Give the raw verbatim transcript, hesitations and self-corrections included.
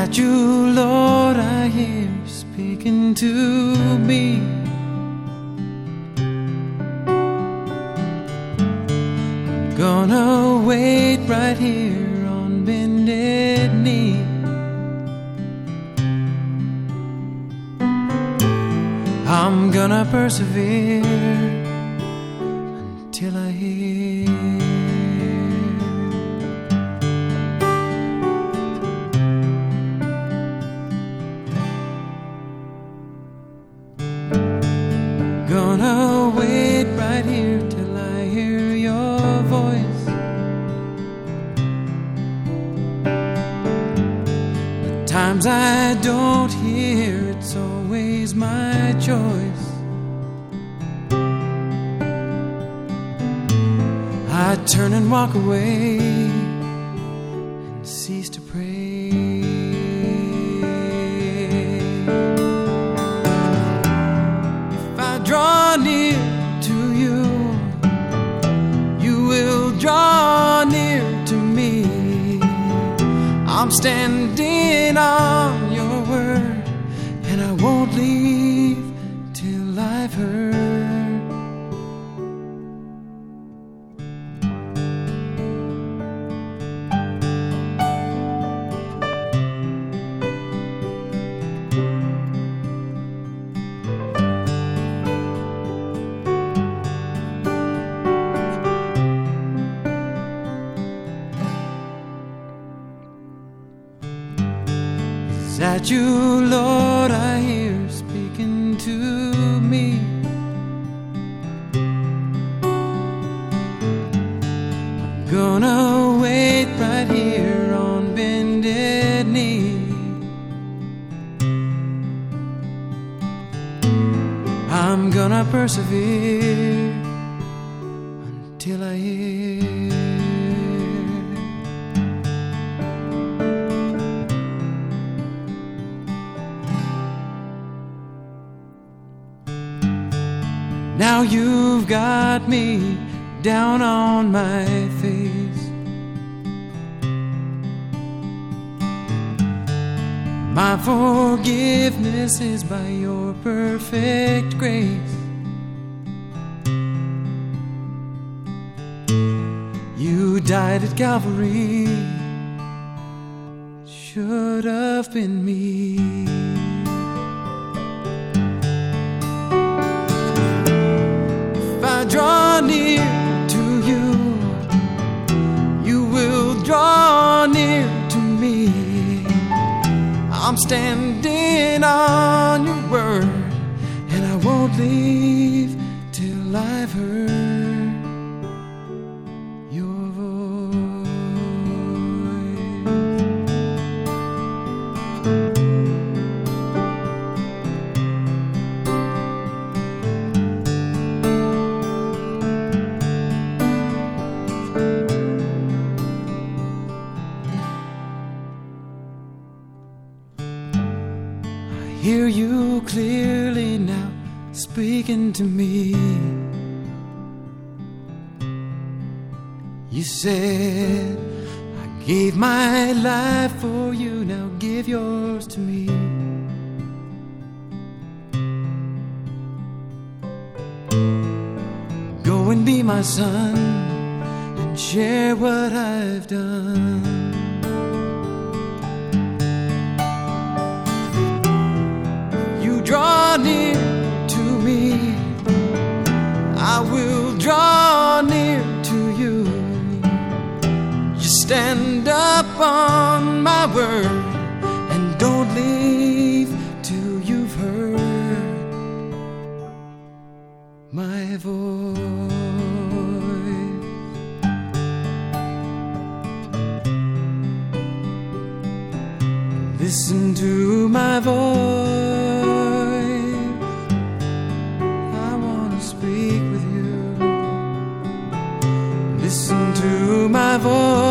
that you, Lord, I hear speaking to me? I'm gonna wait right here on bended knee. I'm gonna persevere until I hear. Gonna wait right here till I hear your voice. The times I don't hear, it's always my choice. I turn and walk away and cease to pray. If I draw near to you, you will draw near to me. I'm standing on your word, and I won't leave till I've heard. Is that you, Lord, I hear speaking to me? I'm gonna wait right here on bended knee. I'm gonna persevere until I hear. Now you've got me down on my face. My forgiveness is by your perfect grace. You died at Calvary, it should have been me. Draw near to you, you will draw near to me. I'm standing on your word, and I won't leave till I've heard your voice. Hear you clearly now speaking to me. You said, I gave my life for you, now give yours to me. Go and be my son and share what I've done. Draw near to me, I will draw near to you. Just stand up on my word and don't leave till you've heard my voice. Listen to my voice. Speak with you. Listen to my voice.